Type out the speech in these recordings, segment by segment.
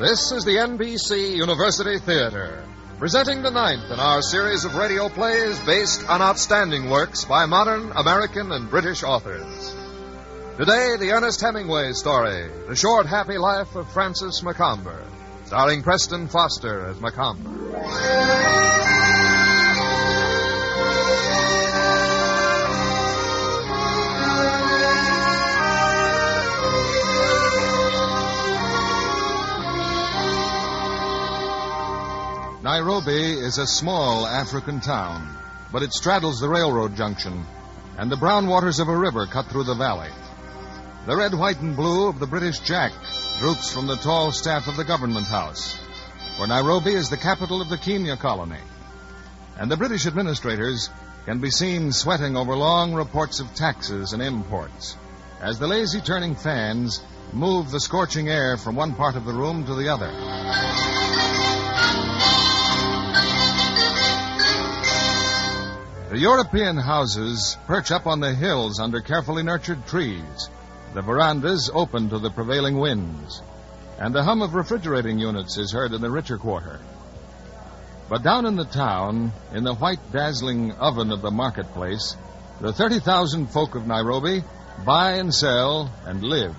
This is the NBC University Theater, presenting the ninth in our series of radio plays based on outstanding works by modern American and British authors. Today, the Ernest Hemingway story, The Short, Happy Life of Francis Macomber, starring Preston Foster as Macomber. Nairobi is a small African town, but it straddles the railroad junction, and the brown waters of a river cut through the valley. The red, white, and blue of the British Jack droops from the tall staff of the government house, for Nairobi is the capital of the Kenya colony. And the British administrators can be seen sweating over long reports of taxes and imports, as the lazy turning fans move the scorching air from one part of the room to the other. The European houses perch up on the hills under carefully nurtured trees, the verandas open to the prevailing winds, and the hum of refrigerating units is heard in the richer quarter. But down in the town, in the white, dazzling oven of the marketplace, the 30,000 folk of Nairobi buy and sell and live.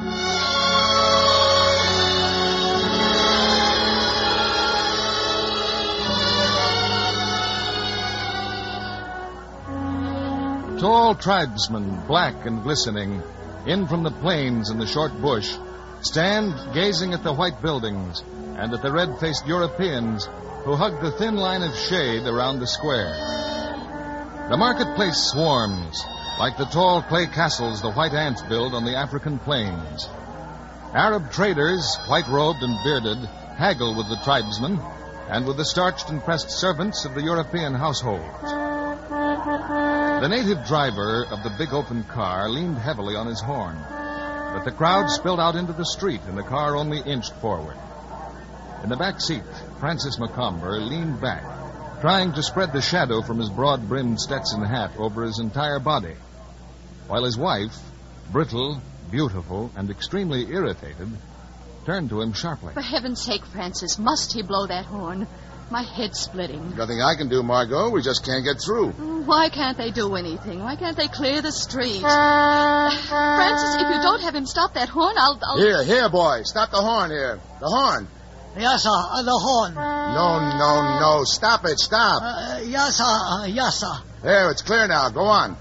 Tall tribesmen, black and glistening, in from the plains and the short bush, stand gazing at the white buildings and at the red-faced Europeans who hug the thin line of shade around the square. The marketplace swarms like the tall clay castles the white ants build on the African plains. Arab traders, white-robed and bearded, haggle with the tribesmen and with the starched and pressed servants of the European households. The native driver of the big open car leaned heavily on his horn, but the crowd spilled out into the street and the car only inched forward. In the back seat, Francis Macomber leaned back, trying to spread the shadow from his broad-brimmed Stetson hat over his entire body, while his wife, brittle, beautiful, and extremely irritated, turned to him sharply. For heaven's sake, Francis, must he blow that horn? My head's splitting. Nothing I can do, Margot. We just can't get through. Why can't they do anything? Why can't they clear the street? Francis, if you don't have him stop that horn, I'll... Here, boy. Stop the horn here. The horn. Yes, sir. The horn. No. Stop it. Stop. Yes, sir. Yes, sir. There, it's clear now. Go on.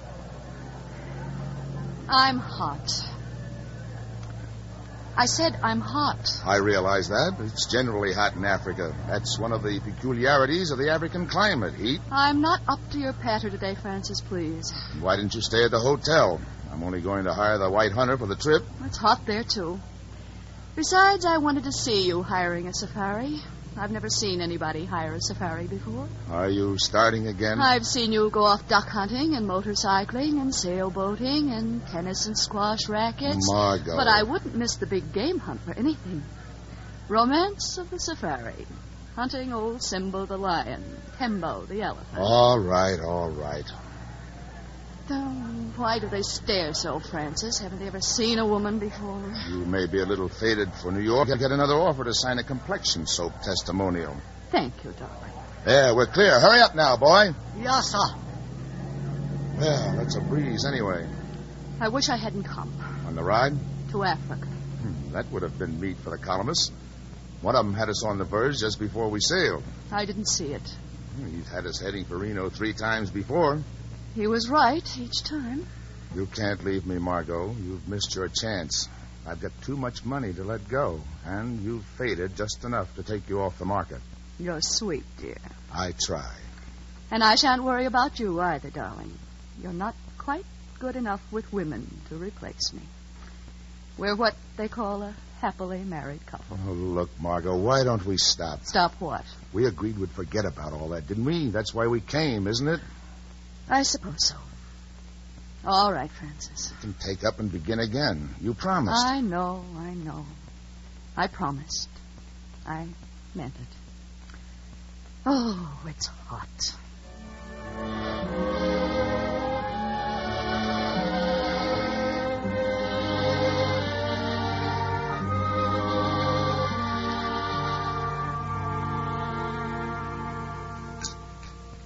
I'm hot. I said I'm hot. I realize that. It's generally hot in Africa. That's one of the peculiarities of the African climate, heat. I'm not up to your patter today, Francis, please. Why didn't you stay at the hotel? I'm only going to hire the White Hunter for the trip. It's hot there, too. Besides, I wanted to see you hiring a safari. I've never seen anybody hire a safari before. Are you starting again? I've seen you go off duck hunting and motorcycling and sailboating and tennis and squash rackets. Margot. But I wouldn't miss the big game hunt for anything. Romance of the safari. Hunting old Simba the lion, Tembo the elephant. All right. Why do they stare so, Francis? Haven't they ever seen a woman before? You may be a little faded for New York. I'll get another offer to sign a complexion soap testimonial. Thank you, darling. There, we're clear. Hurry up now, boy. Yes, sir. Well, that's a breeze anyway. I wish I hadn't come. On the ride? To Africa. That would have been meat for the columnists. One of them had us on the verge just before we sailed. I didn't see it. He's had us heading for Reno 3 times before. He was right each time. You can't leave me, Margot. You've missed your chance. I've got too much money to let go, and you've faded just enough to take you off the market. You're sweet, dear. I try. And I shan't worry about you either, darling. You're not quite good enough with women to replace me. We're what they call a happily married couple. Oh, look, Margot, why don't we stop? Stop what? We agreed we'd forget about all that, didn't we? That's why we came, isn't it? I suppose so. All right, Francis. We can take up and begin again. You promised. I know. I promised. I meant it. Oh, it's hot.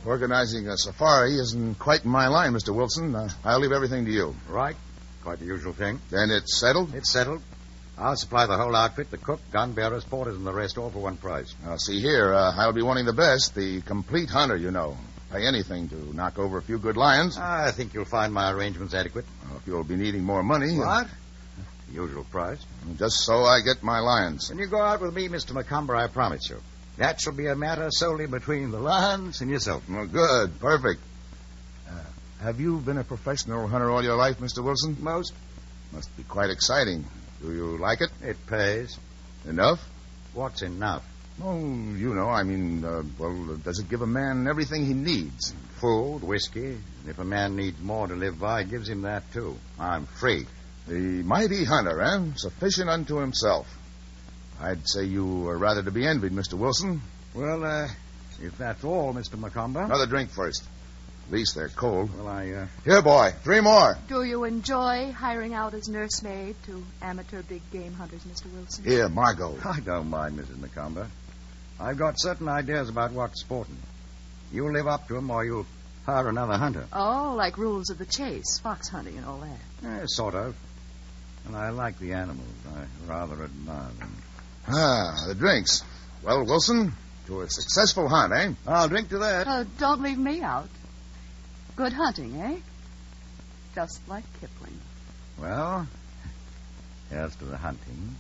Organizing a safari isn't quite in my line, Mr. Wilson. I'll leave everything to you. Right. Quite the usual thing. Then it's settled? It's settled. I'll supply the whole outfit, the cook, gun bearers, porters, and the rest, all for one price. Now, see here, I'll be wanting the best, the complete hunter, you know. Pay anything to knock over a few good lions. I think you'll find my arrangements adequate. If you'll be needing more money... What? Usual price. Just so I get my lions. When you go out with me, Mr. Macomber, I promise you, that shall be a matter solely between the lions and yourself. Well, good. Perfect. Have you been a professional hunter all your life, Mr. Wilson? Most. Must be quite exciting. Do you like it? It pays. Enough? What's enough? Oh, you know, I mean, does it give a man everything he needs? Food, whiskey. And if a man needs more to live by, it gives him that, too. I'm free. The mighty hunter, eh? Sufficient unto himself. I'd say you are rather to be envied, Mr. Wilson. Well, if that's all, Mr. Macomber. Another drink first. At least they're cold. Well, Here, boy. 3 more. Do you enjoy hiring out as nursemaid to amateur big game hunters, Mr. Wilson? Here, Margot. I don't mind, Mrs. Macomber. I've got certain ideas about what's sporting. You'll live up to them or you'll hire another hunter. Oh, like rules of the chase, fox hunting and all that. Sort of. And I like the animals. I rather admire them. The drinks. Well, Wilson, to a successful hunt, eh? I'll drink to that. Oh, don't leave me out. Good hunting, eh? Just like Kipling. Well, here's to the hunting.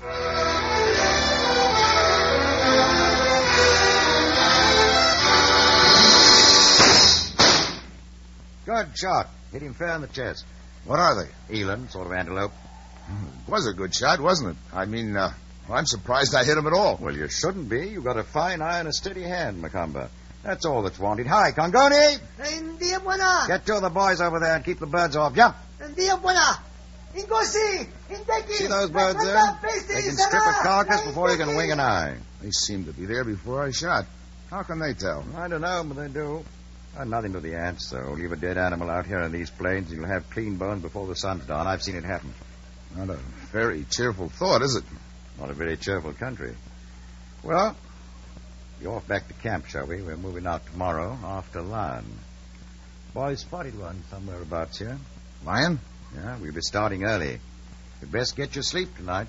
Good shot. Hit him fair in the chest. What are they? Eland, sort of antelope. It was a good shot, wasn't it? I mean, I'm surprised I hit him at all. Well, you shouldn't be. You've got a fine eye and a steady hand, Macomber. That's all that's wanted. Hi, Congoni! Hindi buena. Get 2 of the boys over there and keep the birds off. Jump! Hindi buena. Ingosi. Hindeki. See those birds there? They can strip a carcass before you can wing an eye. They seemed to be there before I shot. How can they tell? I don't know, but they do. Nothing to the ants, though. Leave a dead animal out here in these plains, and you'll have clean bones before the sun's down. I've seen it happen. Not a very cheerful thought, is it? Not a very cheerful country. Well, you're off back to camp, shall we? We're moving out tomorrow after lion. Boys spotted one somewhere abouts here. Lion? Yeah, we'll be starting early. You'd best get your sleep tonight.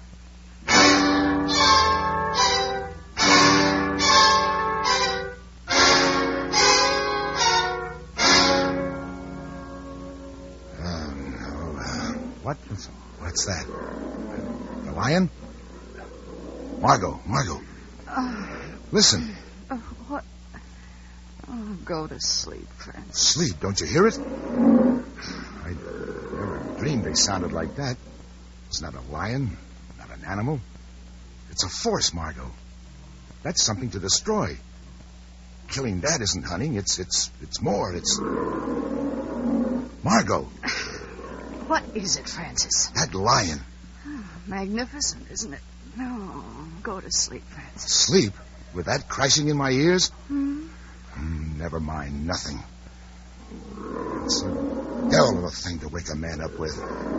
What's that? The lion? Margot. Listen. What? Oh, go to sleep, Francis. Sleep, don't you hear it? I never dreamed they sounded like that. It's not a lion, not an animal. It's a force, Margot. That's something to destroy. Killing that isn't hunting. It's more. It's... Margot. What is it, Francis? That lion. Oh, magnificent, isn't it? No, go to sleep, Francis. Sleep? With that crashing in my ears? Hmm? Never mind, nothing. It's a devil of a thing to wake a man up with.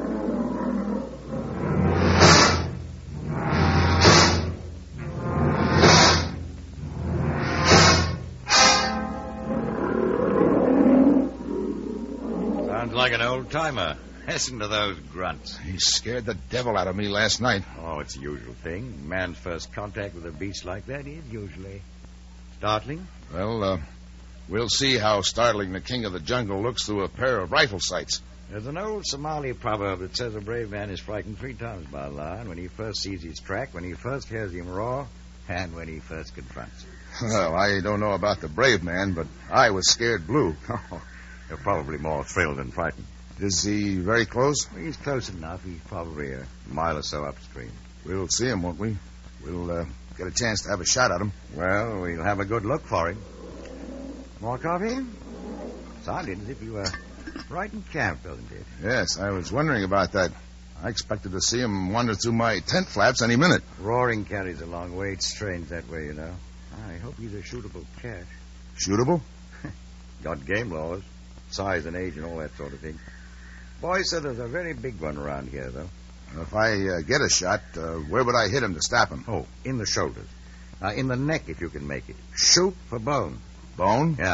Sounds like an old-timer. Listen to those grunts. He scared the devil out of me last night. Oh, it's the usual thing. Man's first contact with a beast like that is usually startling. Well, we'll see how startling the king of the jungle looks through a pair of rifle sights. There's an old Somali proverb that says a brave man is frightened 3 times by a lion: when he first sees his track, when he first hears him roar, and when he first confronts him. Well, I don't know about the brave man, but I was scared blue. Oh, you're probably more thrilled than frightened. Is he very close? He's close enough. He's probably a mile or so upstream. We'll see him, won't we? We'll get a chance to have a shot at him. Well, we'll have a good look for him. More coffee? Sounded as if you were right in camp, doesn't it? Yes, I was wondering about that. I expected to see him wander through my tent flaps any minute. Roaring carries a long way. It's strange that way, you know. I hope he's a shootable cat. Shootable? Got game laws. Size and age and all that sort of thing. Boy said there's a very big one around here, though. If I get a shot, where would I hit him to stop him? Oh, in the shoulders. In the neck, if you can make it. Shoot for bone. Bone? Yeah.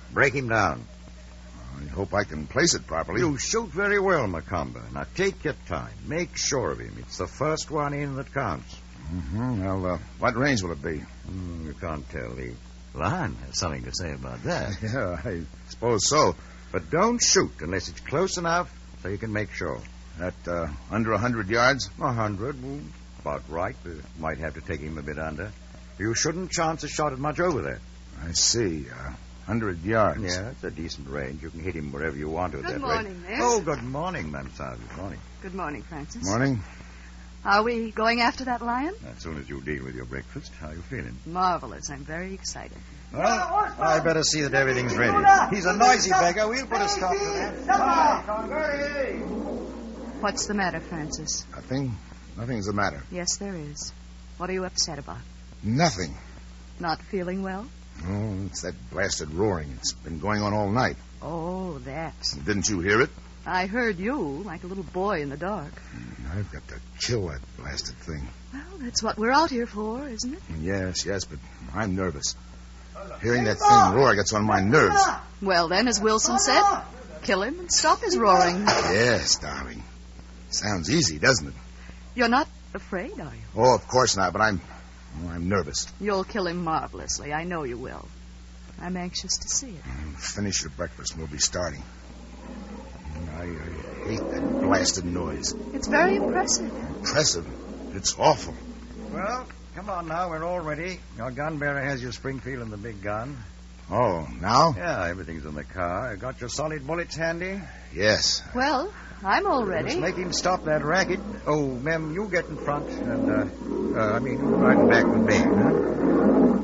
Break him down. I hope I can place it properly. You shoot very well, Macomber. Now take your time. Make sure of him. It's the first one in that counts. Mm-hmm. Well, what range will it be? You can't tell. The lion has something to say about that. Yeah, I suppose so. But don't shoot unless it's close enough so you can make sure. At under 100 yards? 100, well, about right. Might have to take him a bit under. You shouldn't chance a shot at much over there. I see. 100 yards. Yeah, it's a decent range. You can hit him wherever you want to at Good that morning, range. Mayor. Oh, good morning, Mansard. Good morning. Good morning, Francis. Morning. Are we going after that lion? As soon as you deal with your breakfast, how are you feeling? Marvelous. I'm very excited. Well, I better see that everything's ready. He's a noisy beggar. We'll put a stop to that. What's the matter, Francis? Nothing. Nothing's the matter. Yes, there is. What are you upset about? Nothing. Not feeling well? Oh, it's that blasted roaring. It's been going on all night. Oh, that. Didn't you hear it? I heard you, like a little boy in the dark. I've got to kill that blasted thing. Well, that's what we're out here for, isn't it? Yes, but I'm nervous. Hearing that thing roar gets on my nerves. Well, then, as Wilson said, kill him and stop his roaring. Yes, darling. Sounds easy, doesn't it? You're not afraid, are you? Oh, of course not, but I'm nervous. You'll kill him marvelously. I know you will. I'm anxious to see it. Finish your breakfast and we'll be starting. I hate that blasted noise. It's very impressive. Impressive? It's awful. Well, come on now. We're all ready. Your gun bearer has your Springfield and the big gun. Oh, now? Yeah, everything's in the car. Got your solid bullets handy? Yes. Well, I'm all ready. Let's make him stop that racket. Oh, Mem, you get in front and, right back with me, huh?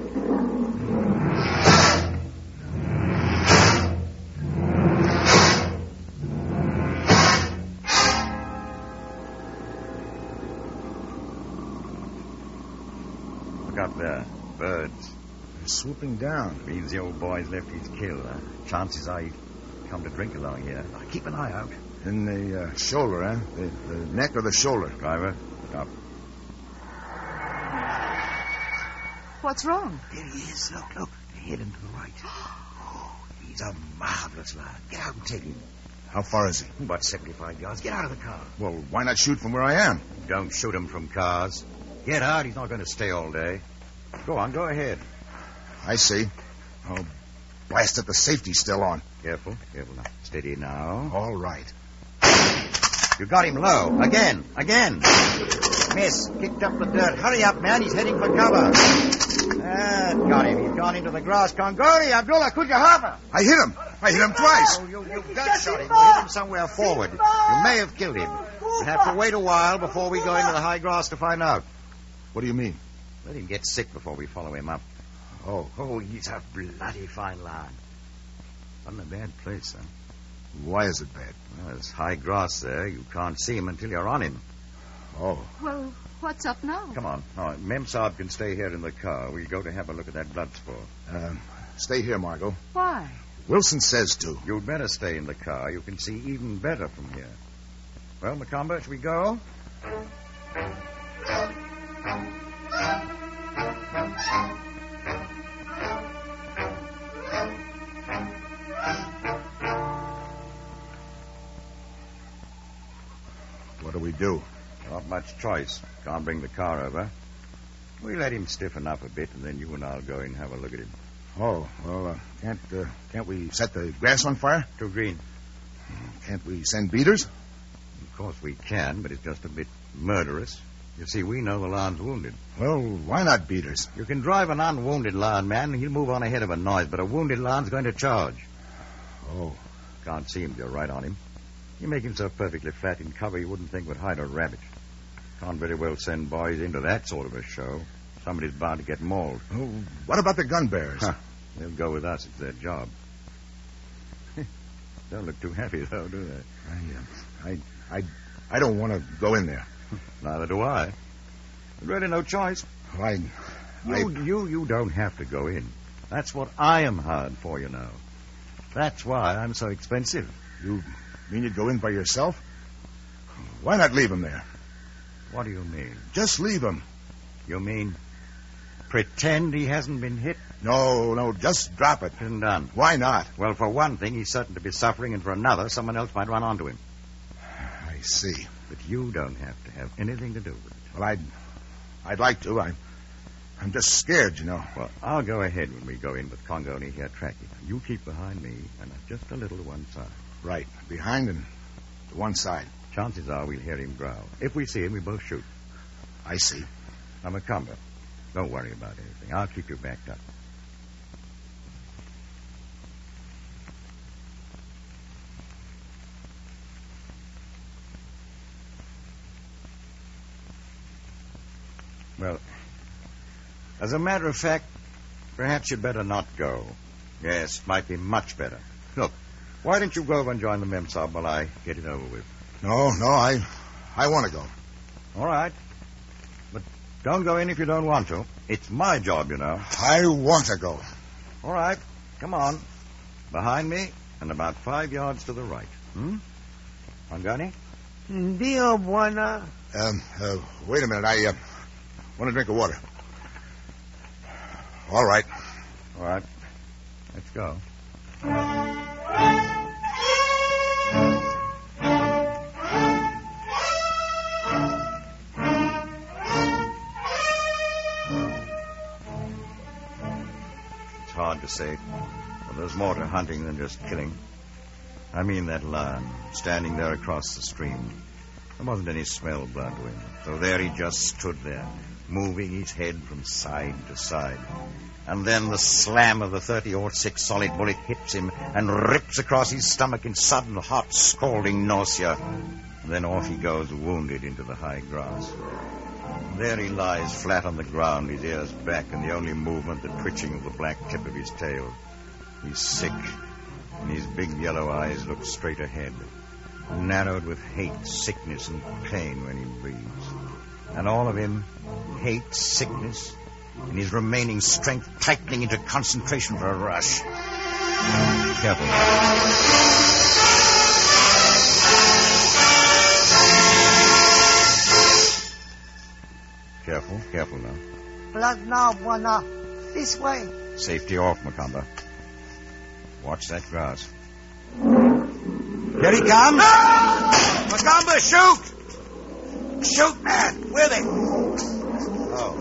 Look up there. Birds. They're swooping down. Means the old boy's left his kill. Chances are he'd come to drink along here. Keep an eye out. In the shoulder, eh? The neck or the shoulder? Driver, stop. What's wrong? There he is. Look. Heading to the right. Oh, he's a marvelous lad. Get out and take him. How far is he? About 75 yards. Get out of the car. Well, why not shoot from where I am? Don't shoot him from cars. Get out. He's not going to stay all day. Go on, go ahead. I see. Oh, blast it. The safety's still on. Careful now. Steady now. All right. You got him low. Again. Miss, kicked up the dirt. Hurry up, man. He's heading for cover. Got him. He's gone into the grass. Congoli, Abdullah, could you help him? I hit him twice. Oh, you gun shot him. You hit him somewhere forward. You may have killed him. We'll have to wait a while before we go into the high grass to find out. What do you mean? Let him get sick before we follow him up. Oh, he's a bloody fine lad. Not in a bad place, son. Why is it bad? Well, there's high grass there. You can't see him until you're on him. Oh. Well, what's up now? Come on. Oh, Mem Saab can stay here in the car. We'll go to have a look at that blood spot. Stay here, Margot. Why? Wilson says to. You'd better stay in the car. You can see even better from here. Well, Macomber, shall we go? What do we do? Not much choice. Can't bring the car over. We let him stiffen up a bit, and then you and I'll go in and have a look at him. Oh, well, can't we set the grass on fire? Too green. Can't we send beaters? Of course we can, but it's just a bit murderous. You see, we know the line's wounded. Well, why not beaters? You can drive an unwounded lion, man, and he'll move on ahead of a noise, but a wounded lion's going to charge. Oh. Can't see him if you're right on him. You make him so perfectly flat in cover you wouldn't think would hide a rabbit. Can't very well send boys into that sort of a show. Somebody's bound to get mauled. Oh, what about the gun bearers? They'll go with us. It's their job. Don't look too happy, though, do they? I don't want to go in there. Neither do I. There's really no choice. You don't have to go in. That's what I am hired for, you know. That's why I'm so expensive. You mean you'd go in by yourself? Why not leave him there? What do you mean? Just leave him. You mean pretend he hasn't been hit? No, just drop it. Isn't done. Why not? Well, for one thing, he's certain to be suffering, and for another, someone else might run onto him. I see. But you don't have to have anything to do with it. Well, I'd like to. I'm just scared, you know. Well, I'll go ahead when we go in with Congoni here tracking. You keep behind me, and just a little to one side. Right. Behind and to one side. Chances are we'll hear him growl. If we see him, we both shoot. I see. Now, Macomber, don't worry about anything. I'll keep you backed up. Well, as a matter of fact, perhaps you'd better not go. Yes, it might be much better. Look, why don't you go over and join the Memsahib while I get it over with? No, I want to go. All right. But don't go in if you don't want to. It's my job, you know. I want to go. All right. Come on. Behind me and about 5 yards to the right. Congoni? Dio buena. Wait a minute. I want a drink of water. All right. All right. Let's go. It's hard to say. Well, there's more to hunting than just killing. I mean that lion, standing there across the stream. There wasn't any smell of blood to him. So there he just stood there, moving his head from side to side. And then the slam of the 30-06 solid bullet hits him and rips across his stomach in sudden, hot, scalding nausea. And then off he goes, wounded into the high grass. And there he lies flat on the ground, his ears back, and the only movement the twitching of the black tip of his tail. He's sick, and his big yellow eyes look straight ahead, narrowed with hate, sickness, and pain when he breathes. And all of him, hate, sickness, and his remaining strength tightening into concentration for a rush. Careful. Careful now. Blood now, buena. This way. Safety off, Macomber. Watch that grass. Here he comes! Ah! Macomber, shoot! Shoot, man! With it! Oh.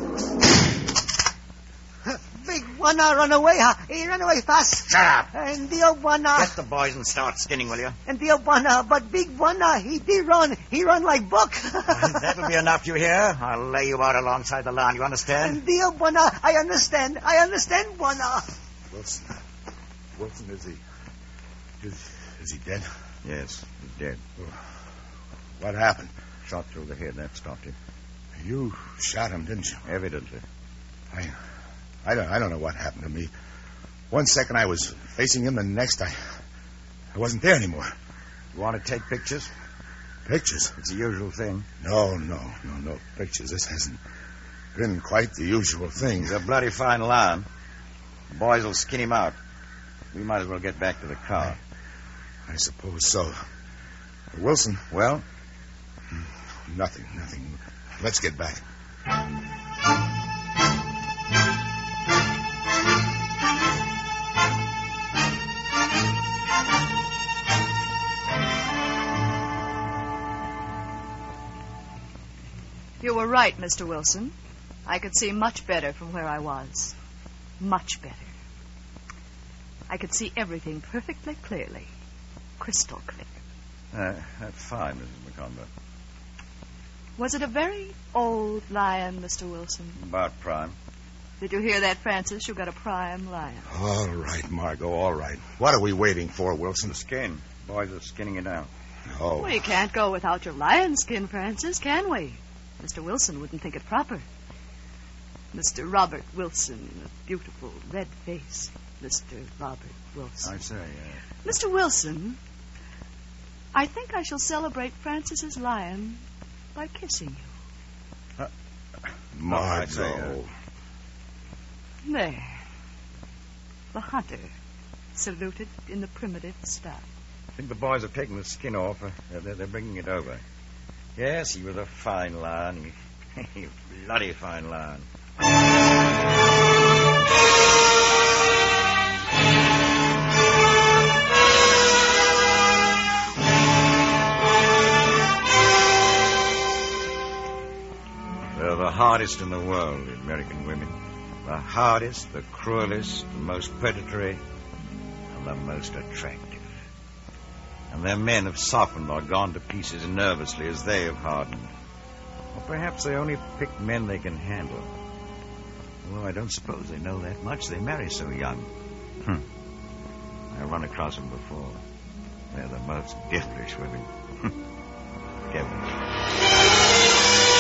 Big buena run away, huh? He ran away fast. Shut up! And Dio buena. Get the boys and start skinning, will you? And Dio buena, but big buena, he did run. He run like buck. That'll be enough, you hear? I'll lay you out alongside the lawn, you understand? And Dio buena, I understand buena. Wilson, is he dead? Yes, he's dead. What happened? Shot through the head, that stopped him. You shot him, didn't you? Evidently. I don't know what happened to me. 1 second I was facing him, the next I wasn't there anymore. You want to take pictures? Pictures? It's the usual thing. No pictures. This hasn't been quite the usual thing. He's a bloody fine lion. The boys will skin him out. We might as well get back to the car. I suppose so. Wilson? Well? Nothing. Let's get back. You were right, Mr. Wilson. I could see much better from where I was. Much better. I could see everything perfectly clearly. Crystal clear. That's fine, Mrs. Macomber. Was it a very old lion, Mr. Wilson? About prime. Did you hear that, Francis? You got a prime lion. All right, Margot, all right. What are we waiting for, Wilson? The skin. Boys are skinning it out. Oh. We can't go without your lion skin, Francis, can we? Mr. Wilson wouldn't think it proper. Mr. Robert Wilson, a beautiful red face. Mr. Robert Wilson. I say, Mr. Wilson, I think I shall celebrate Francis's lion by kissing you. Margot. There. The hunter, saluted in the primitive style. I think the boys have taken the skin off. They're bringing it over. Yes, he was a fine lion. He bloody fine lion. hardest in the world, the American women. The hardest, the cruelest, the most predatory, and the most attractive. And their men have softened or gone to pieces nervously as they have hardened. Or perhaps they only pick men they can handle. Although I don't suppose they know that much. They marry so young. I've run across them before. They're the most devilish women. Devilish.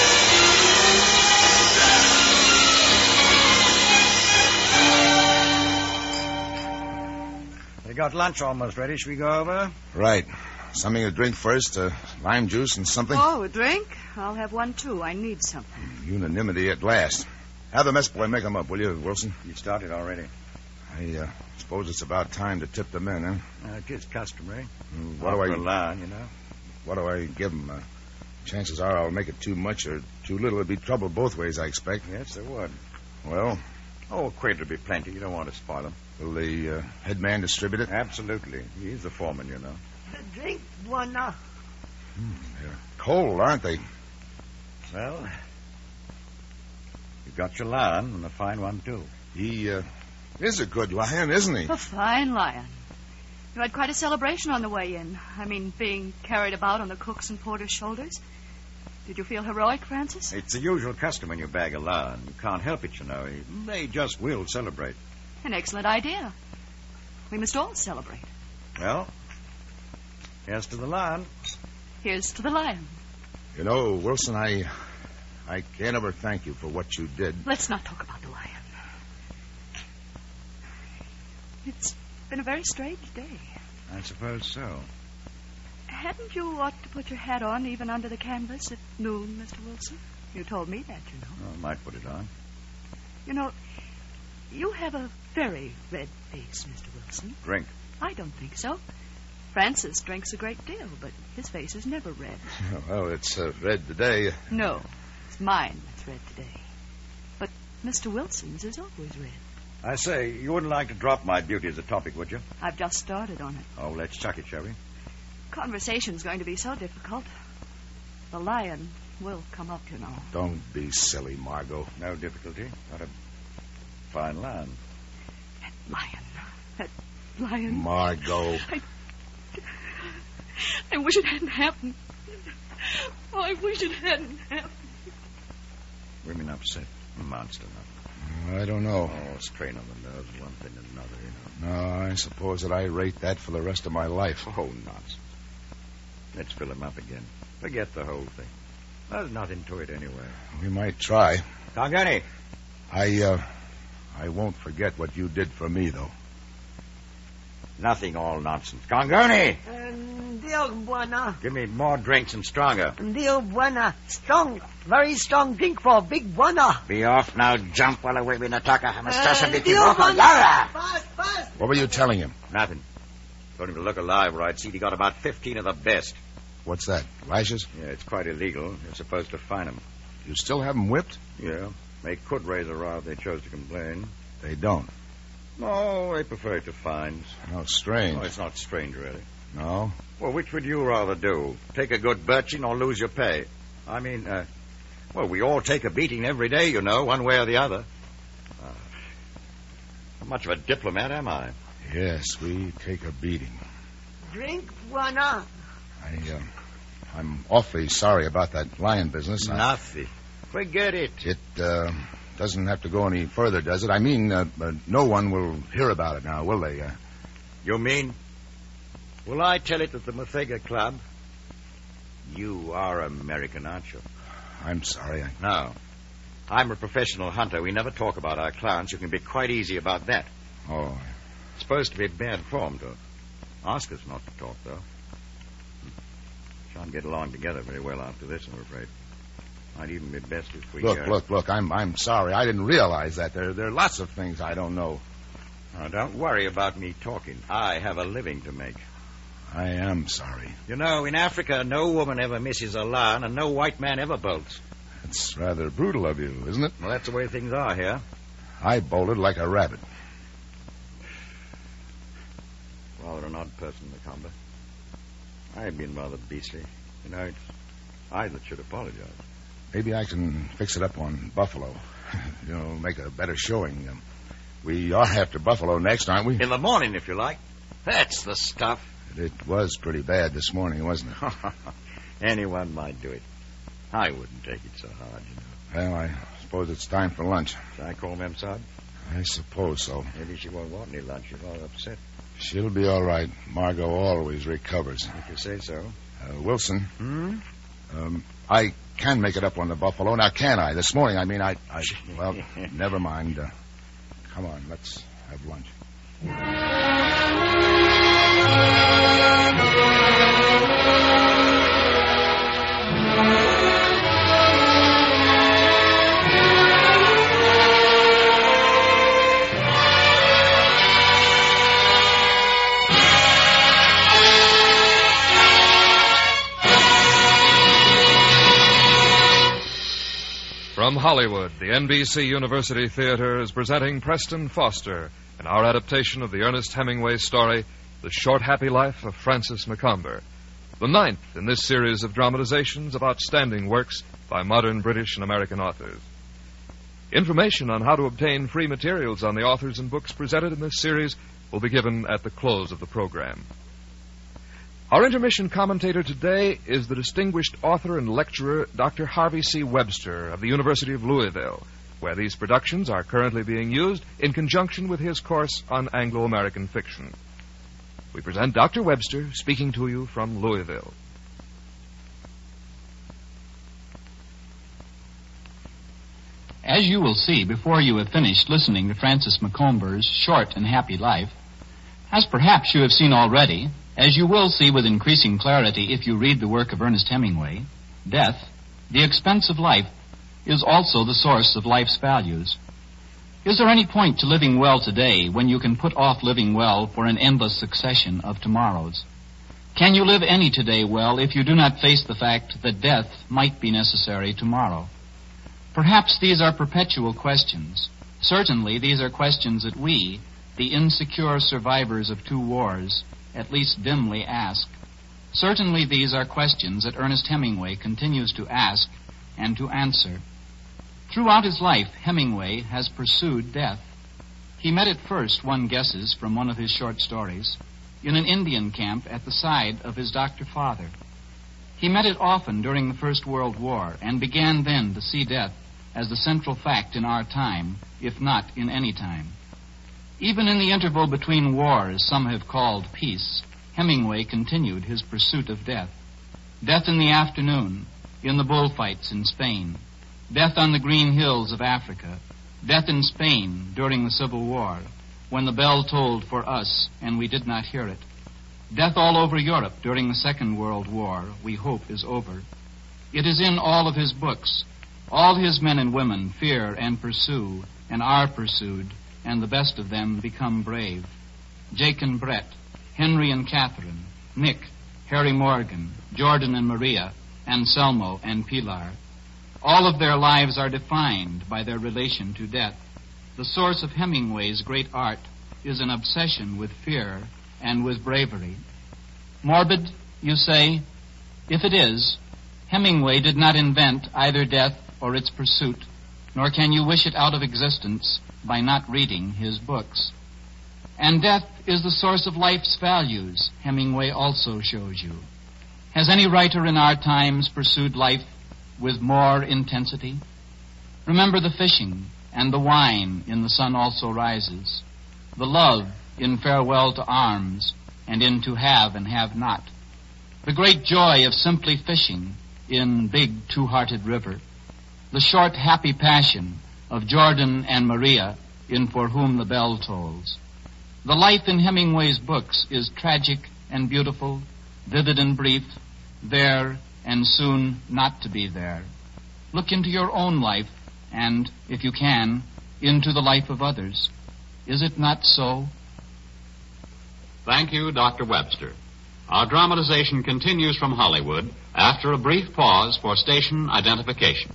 We got lunch almost ready. Should we go over? Right. Something to drink first? Lime juice and something? Oh, a drink? I'll have one, too. I need something. Unanimity at last. Have the mess boy make them up, will you, Wilson? You started already. I suppose it's about time to tip the men, huh? It is customary. What do I... line, you know. What do I give them? Chances are I'll make it too much or too little. It'll be trouble both ways, I expect. Yes, there would. Well? Oh, a quid would be plenty. You don't want to spoil them. Will the head man distribute it? Absolutely. He's the foreman, you know. Drink, Buana. They're cold, aren't they? Well, you've got your lion, and a fine one, too. He is a good lion, isn't he? A fine lion. You had quite a celebration on the way in. I mean, being carried about on the cook's and porter's shoulders. Did you feel heroic, Francis? It's the usual custom when you bag a lion. You can't help it, you know. They just will celebrate. An excellent idea. We must all celebrate. Well, here's to the lion. Here's to the lion. You know, Wilson, I can't ever thank you for what you did. Let's not talk about the lion. It's been a very strange day. I suppose so. Hadn't you ought to put your hat on even under the canvas at noon, Mr. Wilson? You told me that, you know. Oh, I might put it on. You know, you have a very red face, Mr. Wilson. Drink. I don't think so. Francis drinks a great deal, but his face is never red. Well, it's red today. No, it's mine that's red today. But Mr. Wilson's is always red. I say, you wouldn't like to drop my beauty as a topic, would you? I've just started on it. Oh, let's chuck it, shall we? Conversation's going to be so difficult. The lion will come up, you know. Don't be silly, Margot. No difficulty. Got a fine lion. That lion. Margot. I wish it hadn't happened. Oh, I wish it hadn't happened. Women upset. A monster, I don't know. Oh, strain on the nerves, one thing and another, you know. No, I suppose that I rate that for the rest of my life. Oh, nonsense. Let's fill him up again. Forget the whole thing. There's nothing to it anyway. We might try. Congani. I won't forget what you did for me, though. Nothing, all nonsense. Congoni! Deal, Buana. Give me more drinks and stronger. Deal, Buana. Strong, very strong drink for big Buana. Be off now, jump while away with Nataka. Deal, Buana. Fast. What were you telling him? Nothing. Told him to look alive, or I'd see he got about 15 of the best. What's that, lashes? Yeah, it's quite illegal. You're supposed to fine them. You still have them whipped? Yeah. They could raise a row if they chose to complain. They don't. No, they prefer it to fines. How strange. Oh, it's not strange, really. No? Well, which would you rather do? Take a good birching or lose your pay? I mean, well, we all take a beating every day, you know, one way or the other. How much of a diplomat am I? Yes, we take a beating. Drink, Buana. I'm awfully sorry about that lion business. Nothing. Forget it. It doesn't have to go any further, does it? I mean, no one will hear about it now, will they? You mean? Will I tell it at the Muthega Club? You are American, aren't you? I'm sorry. No. I'm a professional hunter. We never talk about our clients. You can be quite easy about that. Oh. It's supposed to be bad form to ask us not to talk, though. Shan't get along together very well after this, I'm afraid. Might even be best if we... Look, I'm sorry. I didn't realize that. There are lots of things I don't know. Now, don't worry about me talking. I have a living to make. I am sorry. You know, in Africa, no woman ever misses a lion and no white man ever bolts. That's rather brutal of you, isn't it? Well, that's the way things are here. I bolted like a rabbit. Rather an odd person, Macomber. I've been rather beastly. You know, it's I that should apologize. Maybe I can fix it up on Buffalo. Make a better showing. We are after Buffalo next, aren't we? In the morning, if you like. That's the stuff. It was pretty bad this morning, wasn't it? Anyone might do it. I wouldn't take it so hard, Well, I suppose it's time for lunch. Shall I call Mem Sod? I suppose so. Maybe she won't want any lunch. She's all upset. She'll be all right. Margot always recovers. If you say so. Wilson. I can make it up on the Buffalo. Now, can I? This morning, well, never mind. Come on, let's have lunch. From Hollywood, the NBC University Theater is presenting Preston Foster in our adaptation of the Ernest Hemingway story, The Short Happy Life of Francis Macomber, the 9th in this series of dramatizations of outstanding works by modern British and American authors. Information on how to obtain free materials on the authors and books presented in this series will be given at the close of the program. Our intermission commentator today is the distinguished author and lecturer Dr. Harvey C. Webster of the University of Louisville, where these productions are currently being used in conjunction with his course on Anglo-American fiction. We present Dr. Webster speaking to you from Louisville. As you will see before you have finished listening to Francis Macomber's Short and Happy Life, as perhaps you have seen already, as you will see with increasing clarity if you read the work of Ernest Hemingway, death, the expense of life, is also the source of life's values. Is there any point to living well today when you can put off living well for an endless succession of tomorrows? Can you live any today well if you do not face the fact that death might be necessary tomorrow? Perhaps these are perpetual questions. Certainly these are questions that we, the insecure survivors of 2 wars, at least dimly ask. Certainly these are questions that Ernest Hemingway continues to ask and to answer. Throughout his life, Hemingway has pursued death. He met it first, one guesses from one of his short stories, in an Indian camp at the side of his doctor father. He met it often during the First World War and began then to see death as the central fact in our time, if not in any time. Even in the interval between wars some have called peace, Hemingway continued his pursuit of death. Death in the afternoon, in the bullfights in Spain. Death on the green hills of Africa. Death in Spain during the Civil War, when the bell tolled for us and we did not hear it. Death all over Europe during the Second World War, we hope is over. It is in all of his books. All his men and women fear and pursue and are pursued, and the best of them become brave. Jake and Brett, Henry and Catherine, Nick, Harry Morgan, Jordan and Maria, Anselmo and Pilar. All of their lives are defined by their relation to death. The source of Hemingway's great art is an obsession with fear and with bravery. Morbid, you say? If it is, Hemingway did not invent either death or its pursuit, nor can you wish it out of existence by not reading his books. And death is the source of life's values, Hemingway also shows you. Has any writer in our times pursued life with more intensity? Remember the fishing and the wine in The Sun Also Rises, the love in Farewell to Arms and in To Have and Have Not, the great joy of simply fishing in Big Two-Hearted River, the short happy passion of Jordan and Maria in For Whom the Bell Tolls. The life in Hemingway's books is tragic and beautiful, vivid and brief, there and soon not to be there. Look into your own life and, if you can, into the life of others. Is it not so? Thank you, Dr. Webster. Our dramatization continues from Hollywood after a brief pause for station identification.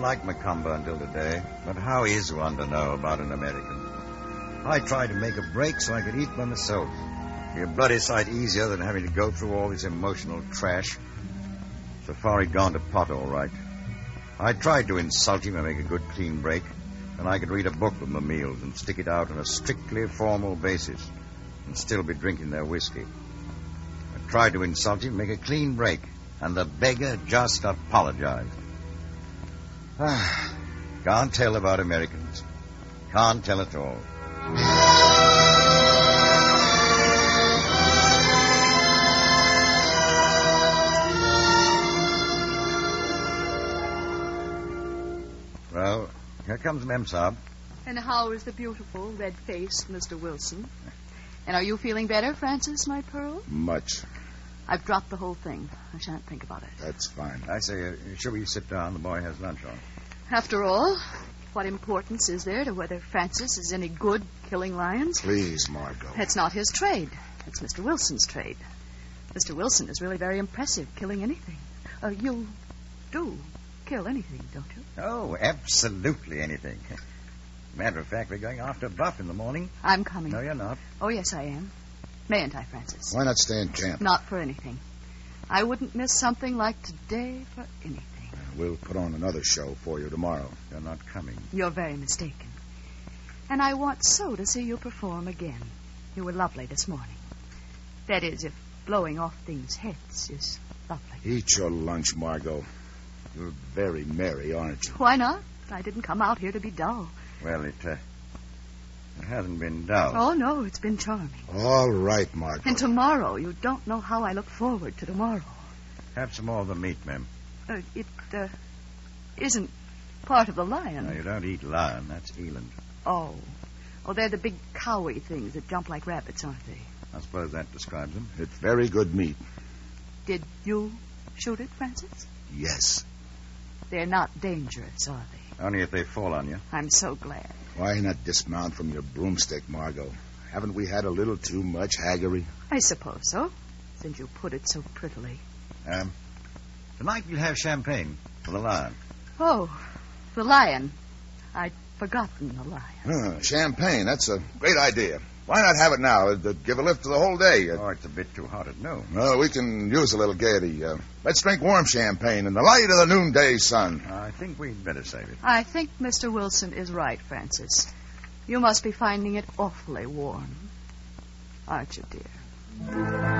liked Macomber until today, but how is one to know about an American? I tried to make a break so I could eat by myself. It'd be a bloody sight easier than having to go through all this emotional trash. So far, he'd gone to pot all right. I tried to insult him and make a good, clean break, and I could read a book with my meals and stick it out on a strictly formal basis and still be drinking their whiskey. I tried to insult him, make a clean break, and the beggar just apologized. Can't tell about Americans. Can't tell at all. Well, here comes Mem Saab. And how is the beautiful, red-faced Mr. Wilson? And are you feeling better, Francis, my pearl? Much. I've dropped the whole thing. I shan't think about it. That's fine. I say, shall we sit down? The boy has lunch on. After all, what importance is there to whether Francis is any good killing lions? Please, Margot. That's not his trade. It's Mr. Wilson's trade. Mr. Wilson is really very impressive, killing anything. You do kill anything, don't you? Oh, absolutely anything. Matter of fact, we're going after Buff in the morning. I'm coming. No, you're not. Oh, yes, I am. Mayn't I, Francis? Why not stay in camp? Not for anything. I wouldn't miss something like today for anything. We'll put on another show for you tomorrow. You're not coming. You're very mistaken. And I want so to see you perform again. You were lovely this morning. That is, if blowing off things' heads is lovely. Eat your lunch, Margot. You're very merry, aren't you? Why not? I didn't come out here to be dull. Well, it hasn't been dull. Oh, no, it's been charming. All right, Margot. And tomorrow, you don't know how I look forward to tomorrow. Have some more of the meat, Mem. It isn't part of the lion. No, you don't eat lion. That's eland. Oh, they're the big cowy things that jump like rabbits, aren't they? I suppose that describes them. It's very good meat. Did you shoot it, Francis? Yes. They're not dangerous, are they? Only if they fall on you. I'm so glad. Why not dismount from your broomstick, Margot? Haven't we had a little too much haggery? I suppose so, since you put it so prettily. Tonight we'll have champagne for the lion. Oh, the lion. I'd forgotten the lion. Champagne, that's a great idea. Why not have it now? It'd give a lift to the whole day. Oh, it's a bit too hot at noon. No, we can use a little gaiety. Let's drink warm champagne in the light of the noonday sun. I think we'd better save it. I think Mr. Wilson is right, Francis. You must be finding it awfully warm. Aren't you, dear?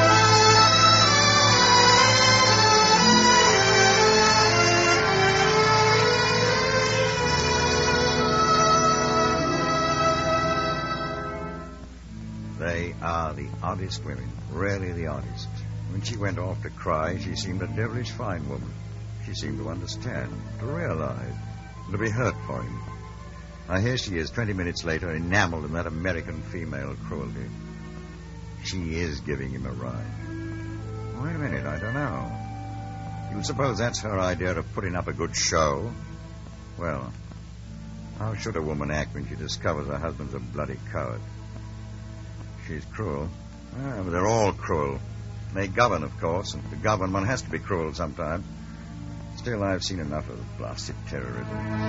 They are the oddest women, really the oddest. When she went off to cry, she seemed a devilish fine woman. She seemed to understand, to realize, to be hurt for him. Now here she is, 20 minutes later, enameled in that American female cruelty. She is giving him a ride. Wait a minute, I don't know. You suppose that's her idea of putting up a good show? Well, how should a woman act when she discovers her husband's a bloody coward? She's cruel. Well, they're all cruel. They govern, of course, and to govern one has to be cruel sometimes. Still, I've seen enough of blasted terrorism.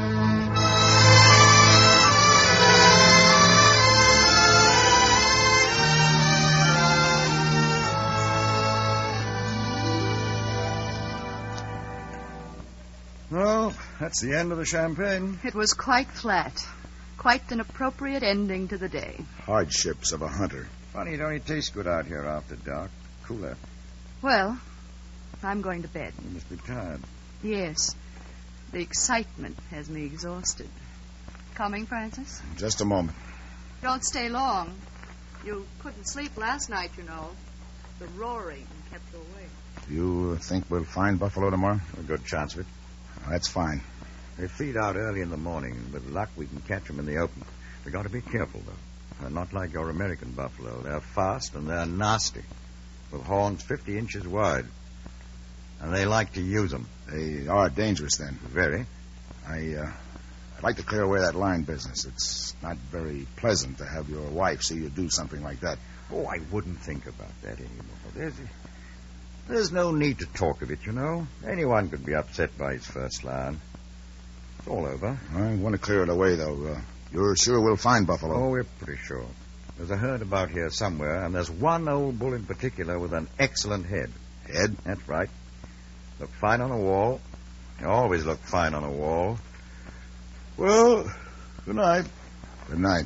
Well, that's the end of the champagne. It was quite flat. Quite an appropriate ending to the day. Hardships of a hunter. Funny, it only tastes good out here after dark. Cooler. Well, I'm going to bed. You must be tired. Yes. The excitement has me exhausted. Coming, Francis? Just a moment. Don't stay long. You couldn't sleep last night, you know. The roaring kept you awake. You think we'll find buffalo tomorrow? A good chance of it. That's fine. They feed out early in the morning, and with luck we can catch them in the open. We've got to be careful, though. They're not like your American buffalo. They're fast and they're nasty, with horns 50 inches wide. And they like to use them. They are dangerous, then. Very. I'd like to clear away that line business. It's not very pleasant to have your wife see you do something like that. Oh, I wouldn't think about that anymore. There's no need to talk of it, you know. Anyone could be upset by his first lion. It's all over. I want to clear it away, though. You're sure we'll find buffalo? Oh, we're pretty sure. There's a herd about here somewhere, and there's one old bull in particular with an excellent head. Head? That's right. Look fine on a wall. You always look fine on a wall. Well, good night. Good night.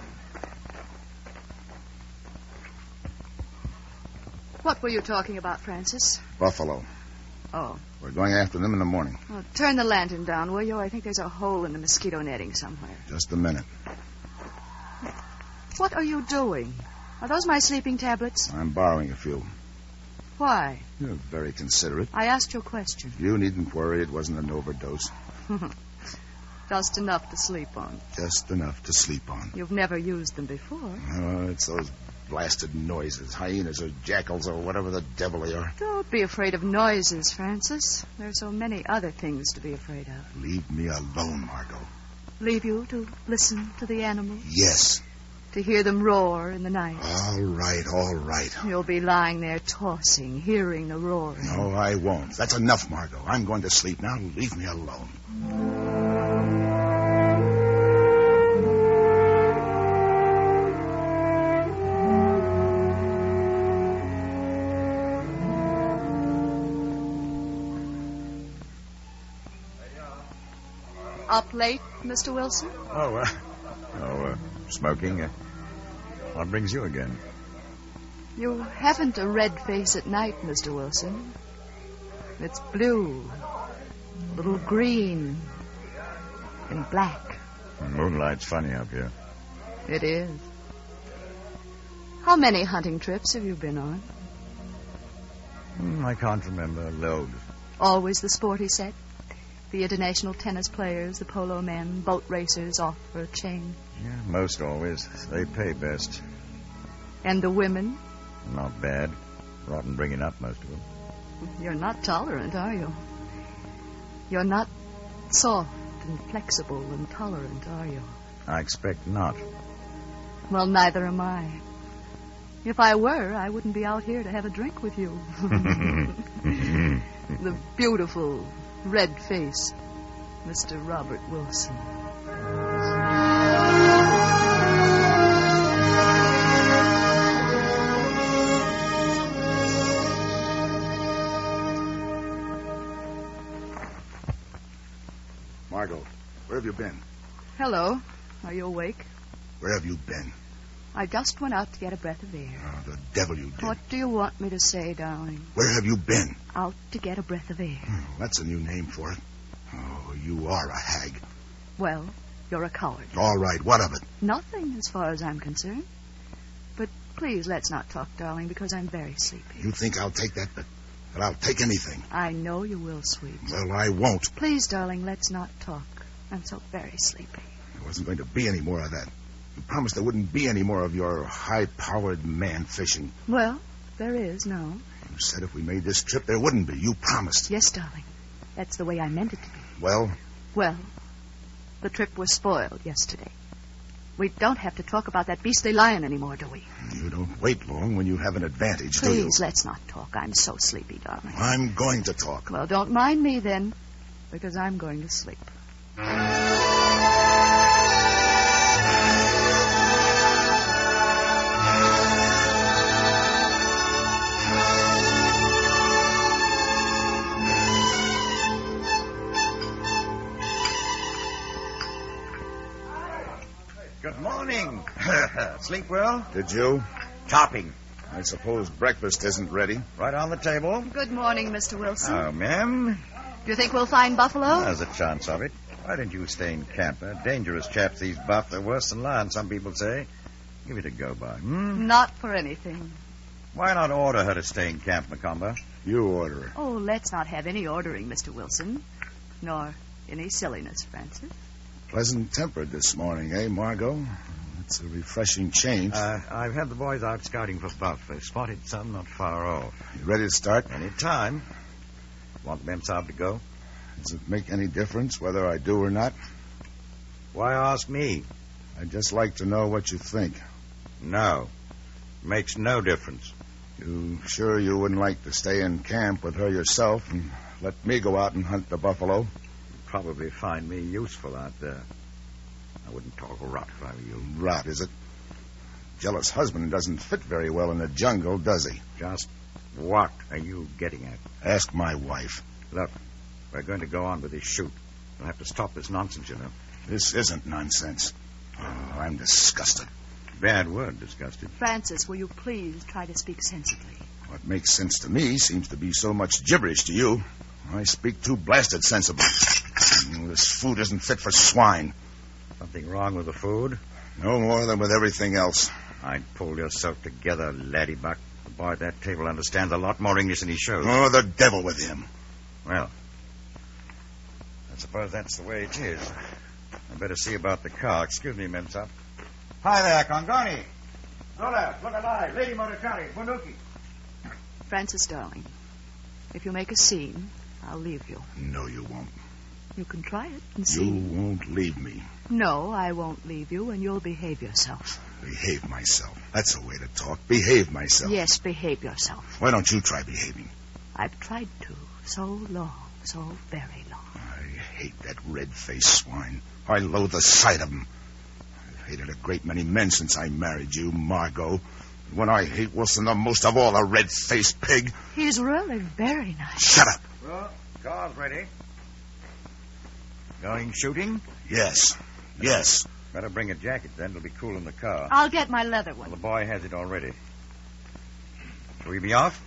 What were you talking about, Francis? Buffalo. Oh. We're going after them in the morning. Well, turn the lantern down, will you? I think there's a hole in the mosquito netting somewhere. Just a minute. What are you doing? Are those my sleeping tablets? I'm borrowing a few. Why? You're very considerate. I asked you a question. You needn't worry. It wasn't an overdose. Just enough to sleep on. Just enough to sleep on. You've never used them before. Oh, it's those blasted noises. Hyenas or jackals or whatever the devil they are. Don't be afraid of noises, Francis. There are so many other things to be afraid of. Leave me alone, Margot. Leave you to listen to the animals? Yes. To hear them roar in the night? All right, all right. You'll be lying there tossing, hearing the roaring. No, I won't. That's enough, Margot. I'm going to sleep now. Leave me alone. Up late, Mr. Wilson? Smoking. What brings you again? You haven't a red face at night, Mr. Wilson. It's blue, a little green, and black. Moonlight's funny up here. It is. How many hunting trips have you been on? I can't remember. Loads. Always the sporty set? The international tennis players, the polo men, boat racers off for a change? Yeah, most always. They pay best. And the women? Not bad. Rotten bringing up, most of them. You're not tolerant, are you? You're not soft and flexible and tolerant, are you? I expect not. Well, neither am I. If I were, I wouldn't be out here to have a drink with you. The beautiful red face, Mr. Robert Wilson. Margot, where have you been? Hello. Are you awake? Where have you been? I just went out to get a breath of air. Oh, the devil you did. What do you want me to say, darling? Where have you been? Out to get a breath of air. Oh, that's a new name for it. Oh, you are a hag. Well, you're a coward. All right, what of it? Nothing, as far as I'm concerned. But please, let's not talk, darling, because I'm very sleepy. You think I'll take that, but I'll take anything. I know you will, sweet. Well, I won't. Please, darling, let's not talk. I'm so very sleepy. There wasn't going to be any more of that. You promised there wouldn't be any more of your high-powered man fishing. Well, there is now. You said if we made this trip, there wouldn't be. You promised. Yes, darling. That's the way I meant it to be. Well? Well, the trip was spoiled yesterday. We don't have to talk about that beastly lion anymore, do we? You don't wait long when you have an advantage, do you? Please, let's not talk. I'm so sleepy, darling. I'm going to talk. Well, don't mind me then, because I'm going to sleep. Good morning. Sleep well? Did you? Chopping. I suppose breakfast isn't ready. Right on the table. Good morning, Mr. Wilson. Oh, ma'am. Do you think we'll find buffalo? There's a chance of it. Why don't you stay in camp? Dangerous chaps, these buff. They're worse than lions, some people say. Give it a go by. Not for anything. Why not order her to stay in camp, Macomber? You order her. Oh, let's not have any ordering, Mr. Wilson. Nor any silliness, Francis. Pleasant-tempered this morning, eh, Margot? It's a refreshing change. I've had the boys out scouting for buff. They spotted some not far off. You ready to start? Any time. Want Mem Saab to go? Does it make any difference whether I do or not? Why ask me? I'd just like to know what you think. No. Makes no difference. You sure you wouldn't like to stay in camp with her yourself and let me go out and hunt the buffalo? probably find me useful out there. I wouldn't talk rot if I were you. Rot, is it? Jealous husband doesn't fit very well in the jungle, does he? Just what are you getting at? Ask my wife. Look, we're going to go on with this shoot. We'll have to stop this nonsense, you know. This isn't nonsense. Oh, I'm disgusted. Bad word, disgusted. Francis, will you please try to speak sensibly? What makes sense to me seems to be so much gibberish to you. I speak too blasted sensible. This food isn't fit for swine. Something wrong with the food? No more than with everything else. I'd pull yourself together, laddybuck. The boy at that table understands a lot more English than he shows. Oh, the devil with him. Well, I suppose that's the way it is. I better see about the car. Excuse me, Mensop. Hi there, Congoni. Zola, look alive. Lady Motorcari, Bunduki. Francis, darling, if you make a scene, I'll leave you. No, you won't. You can try it and see. You won't leave me. No, I won't leave you, and you'll behave yourself. Behave myself. That's a way to talk. Behave myself. Yes, behave yourself. Why don't you try behaving? I've tried to so long, so very long. I hate that red-faced swine. I loathe the sight of him. I've hated a great many men since I married you, Margot. When I hate Wilson the most of all, a red-faced pig. He's really very nice. Shut up. Well, car's ready. Going shooting? Yes. Yes. Better bring a jacket, then. It'll be cool in the car. I'll get my leather one. Well, the boy has it already. Shall we be off?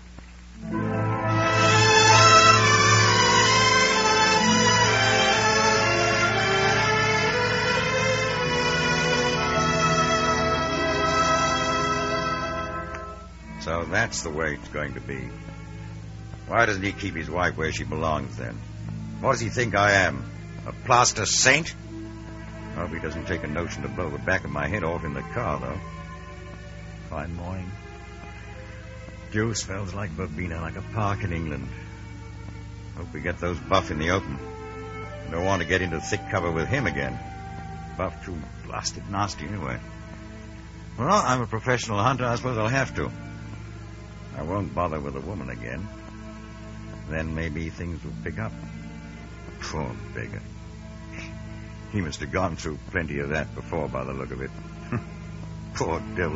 So that's the way it's going to be. Why doesn't he keep his wife where she belongs, then? What does he think I am? A plaster saint? I hope he doesn't take a notion to blow the back of my head off in the car, though. Fine morning. Dew smells like verbena, like a park in England. Hope we get those Buff in the open. I don't want to get into thick cover with him again. Buff too blasted nasty anyway. Well, I'm a professional hunter. I suppose I'll have to. I won't bother with a woman again. Then maybe things will pick up. Poor beggar. He must have gone through plenty of that before, by the look of it. Poor devil.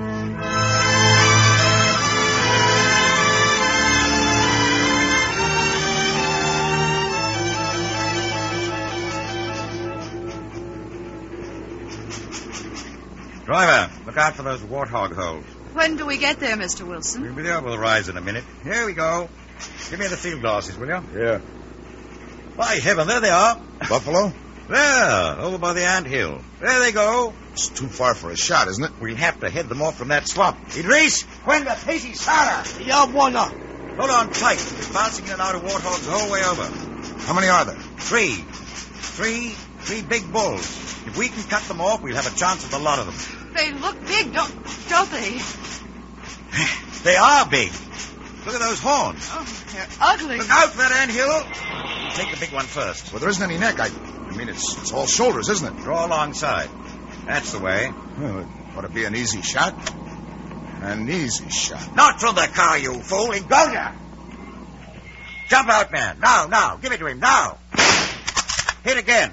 Driver, look out for those warthog holes. When do we get there, Mr. Wilson? We'll be there with the rise in a minute. Here we go. Give me the field glasses, will you? Yeah. By heaven, there they are. Buffalo? There, over by the anthill. There they go. It's too far for a shot, isn't it? We'll have to head them off from that swamp. Idris, when the Pacey Sarah. Ya buena. Hold on tight. We're bouncing in and out of warthogs the whole way over. How many are there? Three big bulls. If we can cut them off, we'll have a chance at the lot of them. They look big, don't they? They are big. Look at those horns. Oh, they're ugly. Look out for that anthill. Take the big one first. Well, there isn't any neck. I mean, it's all shoulders, isn't it? Draw alongside. That's the way. Well, it ought to be an easy shot. An easy shot. Not from the car, you fool. Ingoja. Jump out, man. Now. Give it to him, now. Hit again.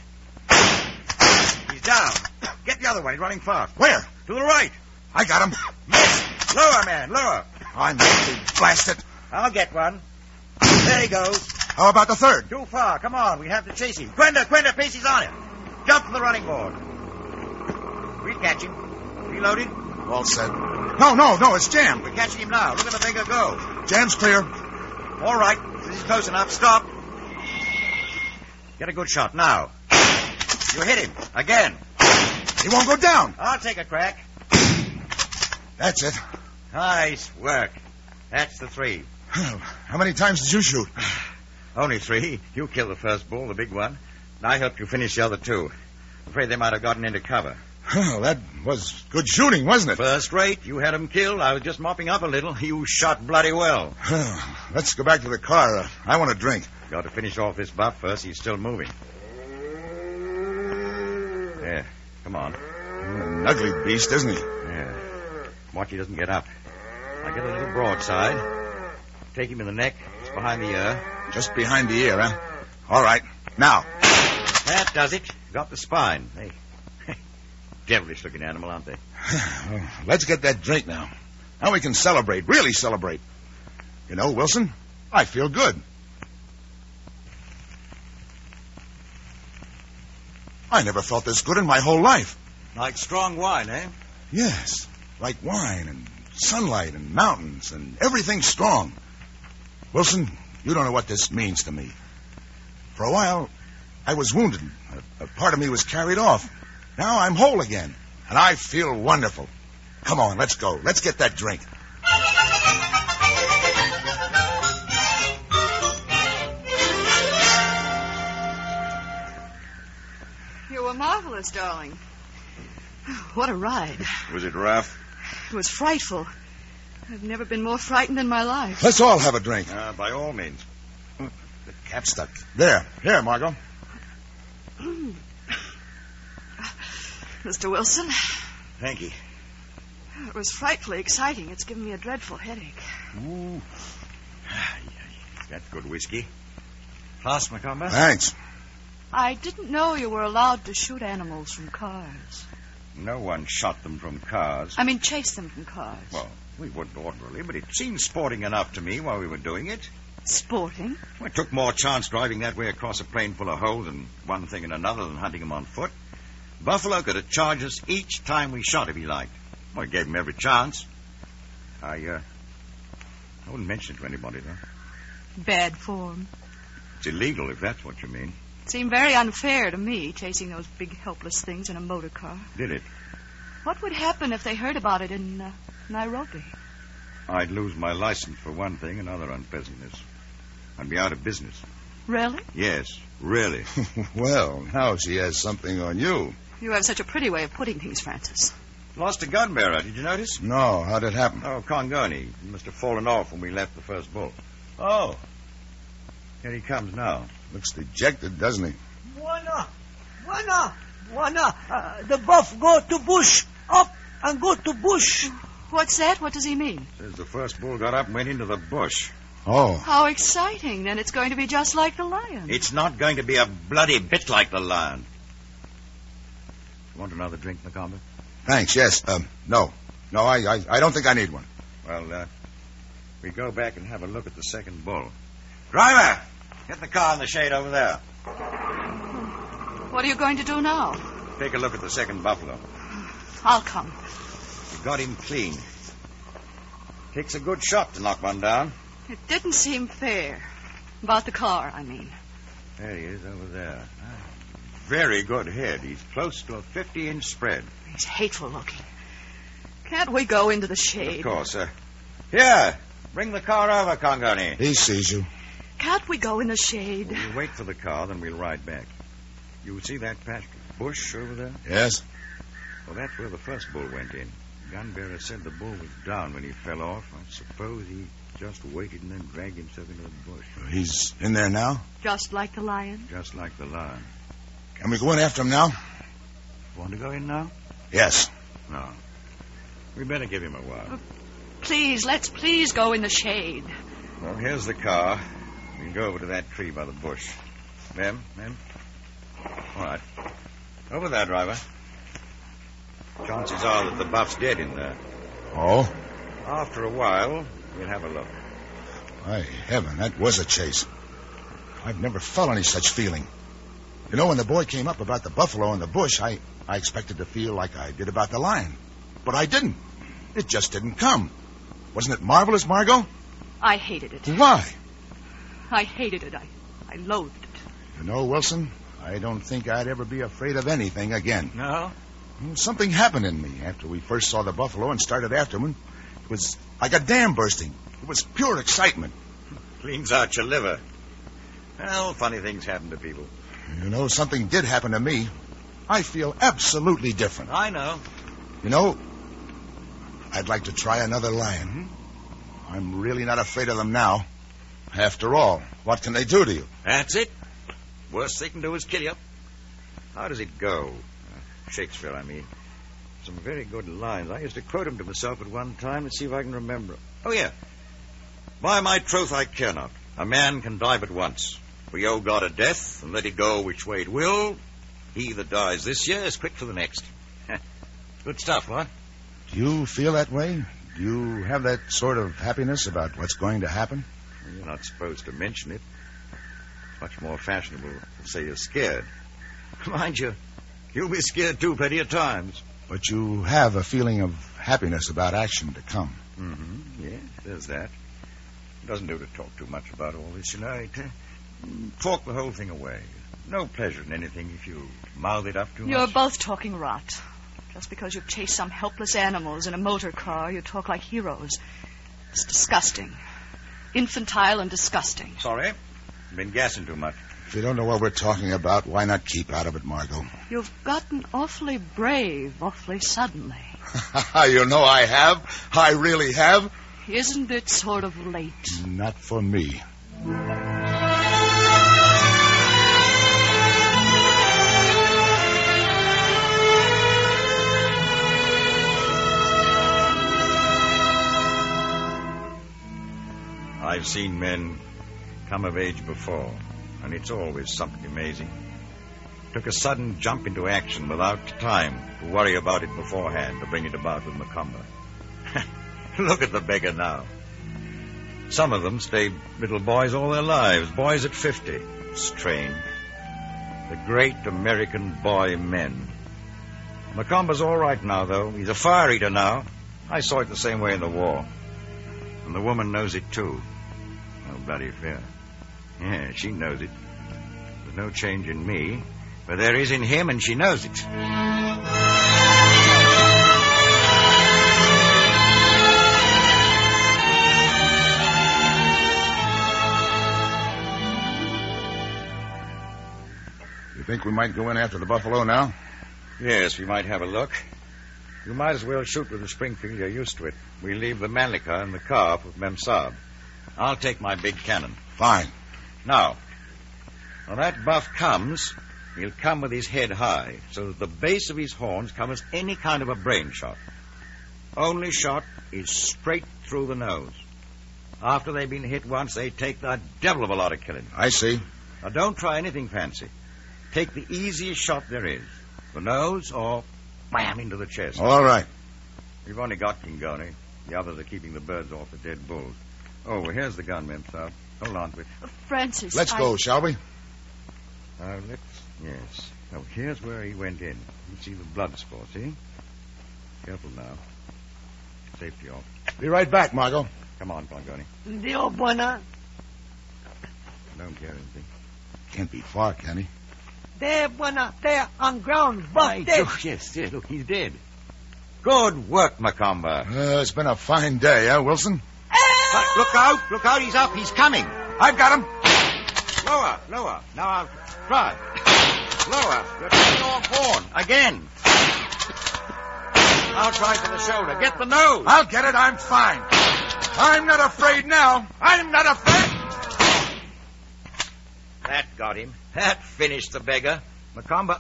He's down. Get the other one. He's running fast. Where? To the right. I got him. Miss. Lower, man. Lower. I'm going to blast it. I'll get one. There he goes. How about the third? Too far. Come on. We have to chase him. Quenda, Pacey's on him. Jump to the running board. We'll catch him. Reloaded. All set. No, it's jammed. We're catching him now. Look at the beggar go. Jam's clear. All right. This is close enough. Stop. Get a good shot now. You hit him. Again. He won't go down. I'll take a crack. That's it. Nice work. That's the three. How many times did you shoot? Only three. You killed the first bull, the big one. And I helped you finish the other two. Afraid they might have gotten into cover. Well, that was good shooting, wasn't it? First rate. You had him killed. I was just mopping up a little. You shot bloody well. Let's go back to the car. I want a drink. Got to finish off this Buff first. He's still moving. There. Come on. An ugly beast, isn't he? Yeah. Watch he doesn't get up. I get a little broadside. Take him in the neck. Just behind the ear. Just behind the ear, huh? All right. Now. That does it. Got the spine. Hey, devilish-looking animal, aren't they? Well, let's get that drink now. Now we can celebrate, really celebrate. You know, Wilson, I feel good. I never felt this good in my whole life. Like strong wine, eh? Yes, like wine and sunlight and mountains and everything strong. Wilson, you don't know what this means to me. For a while, I was wounded. A part of me was carried off. Now I'm whole again, and I feel wonderful. Come on, let's go. Let's get that drink. You were marvelous, darling. What a ride. Was it rough? It was frightful. I've never been more frightened in my life. Let's all have a drink. By all means. The cap's stuck. There. Here, Margot. Mr. Wilson. Thank you. It was frightfully exciting. It's given me a dreadful headache. Ooh. That's good whiskey. Flask, Macomber? Thanks. I didn't know you were allowed to shoot animals from cars. No one shot them from cars. I mean, chase them from cars. Well, we wouldn't ordinarily, but it seemed sporting enough to me while we were doing it. Sporting? Well, it took more chance driving that way across a plain full of holes and one thing and another than hunting them on foot. Buffalo could have charged us each time we shot if he liked. Well, it gave him every chance. I wouldn't mention it to anybody, though. Bad form. It's illegal, if that's what you mean. It seemed very unfair to me, chasing those big, helpless things in a motor car. Did it? What would happen if they heard about it in Nairobi? I'd lose my license for one thing, another unpleasantness. I'd be out of business. Really? Yes, really. Well, now she has something on you. You have such a pretty way of putting things, Francis. Lost a gun bearer, did you notice? No, how'd it happen? Oh, Congoni. He must have fallen off when we left the first bull. Oh. Here he comes now. Looks dejected, doesn't he? Wana. The buff go to bush. Up and go to bush. What's that? What does he mean? Says the first bull got up and went into the bush. Oh. How exciting. Then it's going to be just like the lion. It's not going to be a bloody bit like the lion. Want another drink, Macomber? Thanks, yes. No, I don't think I need one. Well, we go back and have a look at the second bull. Driver, get the car in the shade over there. What are you going to do now? Take a look at the second buffalo. I'll come. You got him clean. Takes a good shot to knock one down. It didn't seem fair. About the car, I mean. There he is over there. Very good head. He's close to a 50-inch spread. He's hateful looking. Can't we go into the shade? Of course, sir. Here, bring the car over, Congoni. He sees you. Can't we go in the shade? We'll wait for the car, then we'll ride back. You see that patch of bush over there? Yes? Well, that's where the first bull went in. Gunbearer said the bull was down when he fell off. I suppose he just waited and then dragged himself into the bush. He's in there now? Just like the lion? Just like the lion. Can we go in after him now? Want to go in now? Yes. No. We better give him a while. Please, let's please go in the shade. Well, here's the car. We can go over to that tree by the bush. Ma'am? All right. Over there, driver. Chances are that the buff's dead in there. Oh? After a while, we'll have a look. By heaven, that was a chase. I've never felt any such feeling. You know, when the boy came up about the buffalo in the bush, I expected to feel like I did about the lion. But I didn't. It just didn't come. Wasn't it marvelous, Margot? I hated it. Why? I hated it. I loathed it. You know, Wilson, I don't think I'd ever be afraid of anything again. No? Something happened in me after we first saw the buffalo and started after him. It was like a dam bursting. It was pure excitement. Cleans out your liver. Well, funny things happen to people. You know, something did happen to me. I feel absolutely different. I know. You know, I'd like to try another lion. I'm really not afraid of them now. After all, what can they do to you? That's it. Worst they can do is kill you. How does it go? Shakespeare, I mean. Some very good lines. I used to quote them to myself at one time. Let's see if I can remember. Oh, yeah. By my troth, I care not. A man can die but once. We owe God a death, and let it go which way it will. He that dies this year is quick for the next. Good stuff, what? Do you feel that way? Do you have that sort of happiness about what's going to happen? You're not supposed to mention it. It's much more fashionable to say you're scared. Mind you, you'll be scared too plenty of times. But you have a feeling of happiness about action to come. Mm-hmm. Yeah, there's that. It doesn't do to talk too much about all this, you know. Talk the whole thing away. No pleasure in anything if you mouth it up too much. You're both talking rot. Just because you've chased some helpless animals in a motor car, you talk like heroes. It's disgusting. Infantile and disgusting. Sorry. Been gassing too much. If you don't know what we're talking about, why not keep out of it, Margot? You've gotten awfully brave awfully suddenly. You know I have. I really have. Isn't it sort of late? Not for me. I've seen men come of age before, and it's always something amazing. Took a sudden jump into action without time to worry about it beforehand to bring it about with Macomber. Look at the beggar now. Some of them stayed little boys all their lives, boys at 50. Strange. The great American boy men. Macomber's all right now, though. He's a fire eater now. I saw it the same way in the war. And the woman knows it, too. No bloody fear. Yeah, she knows it. There's no change in me, but there is in him, and she knows it. You think we might go in after the buffalo now? Yes, we might have a look. You might as well shoot with the Springfield. You're used to it. We leave the Mannlicher in the car with Mem Saab. I'll take my big cannon. Fine. Now, when that buff comes, he'll come with his head high, so that the base of his horns covers any kind of a brain shot. Only shot is straight through the nose. After they've been hit once, they take the devil of a lot of killing. I see. Now, don't try anything fancy. Take the easiest shot there is. The nose or wham into the chest. All right. We've only got Kingoni. The others are keeping the birds off the dead bulls. Oh, well, here's the gun, Mem Saab. Hold on to it. Francis, Let's go, shall we? Yes. Oh, here's where he went in. You can see the blood spot, see? Careful now. Safety off. Be right back, Margot. Come on, Kingoni. Dio buena. Don't care anything. Can't be far, can he? There, buena. There, on ground. Buff dead. Yes, look, he's dead. Good work, Macomber. It's been a fine day, Wilson? Look out, he's up, he's coming. I've got him. Lower. Now I'll try. Lower. You're taking off horn. Again. I'll try for the shoulder. Get the nose. I'll get it. I'm fine. I'm not afraid now. I'm not afraid. That got him. That finished the beggar. Macomber.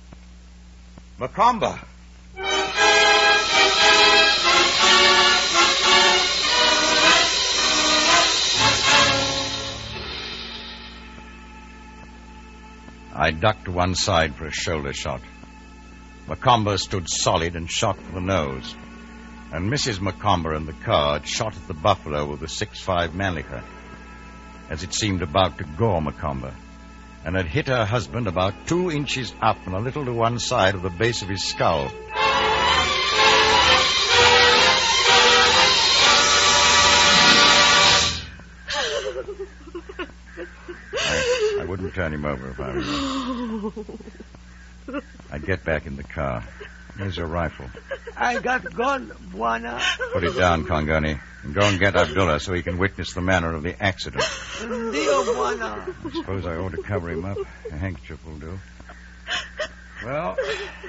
I ducked to one side for a shoulder shot. Macomber stood solid and shot for the nose. And Mrs. Macomber in the car had shot at the buffalo with a 6.5 Mannlicher, as it seemed about to gore Macomber, and had hit her husband about 2 inches up and a little to one side of the base of his skull. I wouldn't turn him over if I were you. I'd get back in the car. Here's your rifle. I got gun, buena. Put it down, Kingoni, and go and get Abdullah so he can witness the manner of the accident. Dio buena. I suppose I ought to cover him up. A handkerchief will do. Well,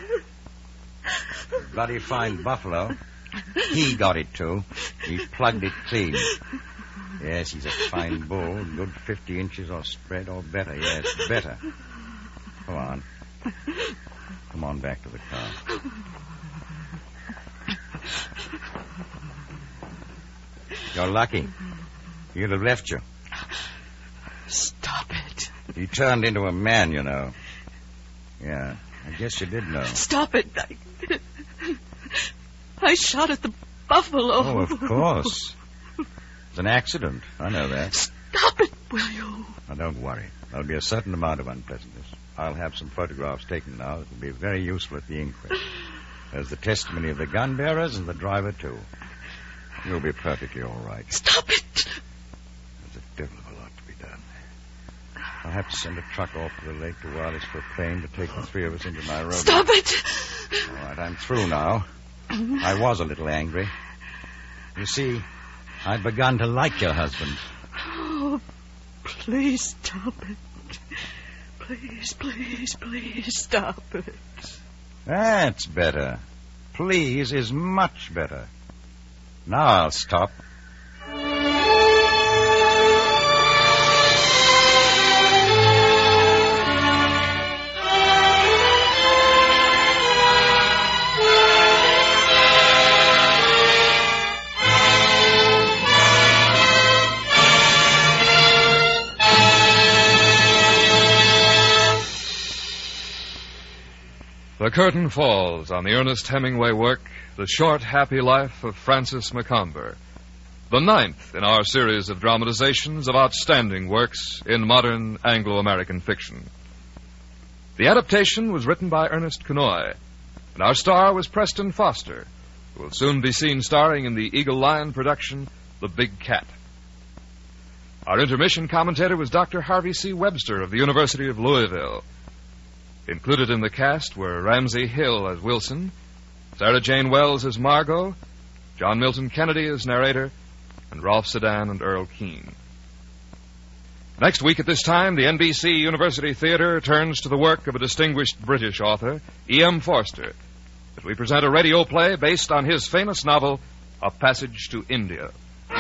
bloody fine buffalo. He got it, too. He plugged it clean. Yes, he's a fine bull. Good 50 inches or spread or better. Yes, better. Go on. Come on back to the car. You're lucky. He'd have left you. Stop it. He turned into a man, you know. Yeah, I guess you did know. Stop it. I shot at the buffalo. Oh, of course. It's an accident. I know that. Stop it, will you? Now, don't worry. There'll be a certain amount of unpleasantness. I'll have some photographs taken now that will be very useful at the inquest. There's the testimony of the gun bearers and the driver, too. You'll be perfectly all right. Stop it. There's a devil of a lot to be done. I'll have to send a truck off to the lake to Wireless for a plane to take the three of us into Nairobi. Stop it. All right, I'm through now. I was a little angry. You see, I'd begun to like your husband. Oh, please stop it. Please stop it. That's better. Please is much better. Now I'll stop. The curtain falls on the Ernest Hemingway work, The Short, Happy Life of Francis Macomber, the 9th in our series of dramatizations of outstanding works in modern Anglo-American fiction. The adaptation was written by Ernest Kenoy, and our star was Preston Foster, who will soon be seen starring in the Eagle Lion production, The Big Cat. Our intermission commentator was Dr. Harvey C. Webster of the University of Louisville. Included in the cast were Ramsey Hill as Wilson, Sarah Jane Wells as Margot, John Milton Kennedy as narrator, and Rolf Sedan and Earl Keane. Next week at this time, the NBC University Theater turns to the work of a distinguished British author, E.M. Forster, as we present a radio play based on his famous novel, A Passage to India.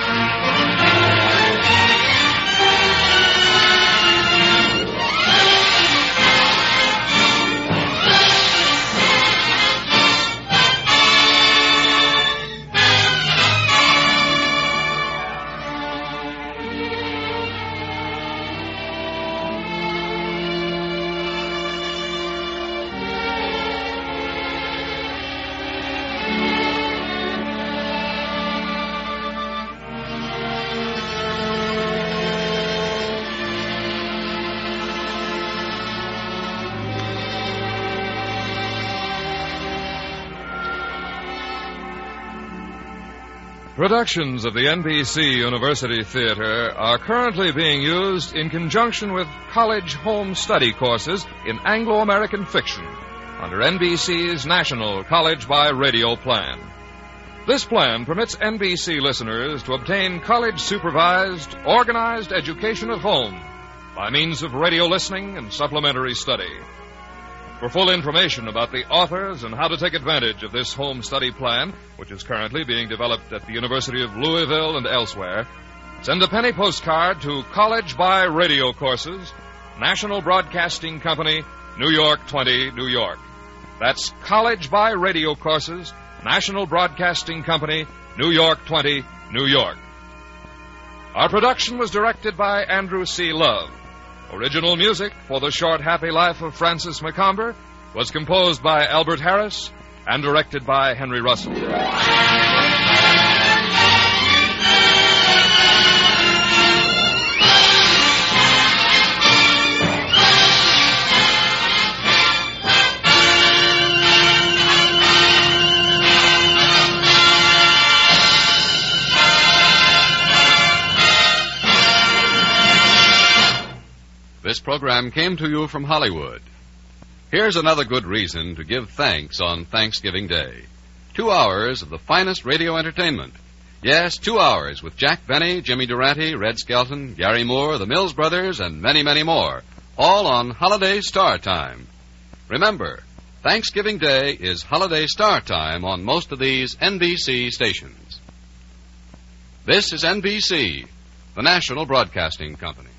Productions of the NBC University Theater are currently being used in conjunction with college home study courses in Anglo-American fiction under NBC's National College by Radio Plan. This plan permits NBC listeners to obtain college-supervised, organized education at home by means of radio listening and supplementary study. For full information about the authors and how to take advantage of this home study plan, which is currently being developed at the University of Louisville and elsewhere, send a penny postcard to College by Radio Courses, National Broadcasting Company, New York 20, New York. That's College by Radio Courses, National Broadcasting Company, New York 20, New York. Our production was directed by Andrew C. Love. Original music for The Short, Happy Life of Francis Macomber was composed by Albert Harris and directed by Henry Russell. This program came to you from Hollywood. Here's another good reason to give thanks on Thanksgiving Day. 2 hours of the finest radio entertainment. Yes, 2 hours with Jack Benny, Jimmy Durante, Red Skelton, Gary Moore, the Mills Brothers, and many, many more. All on Holiday Star Time. Remember, Thanksgiving Day is Holiday Star Time on most of these NBC stations. This is NBC, the National Broadcasting Company.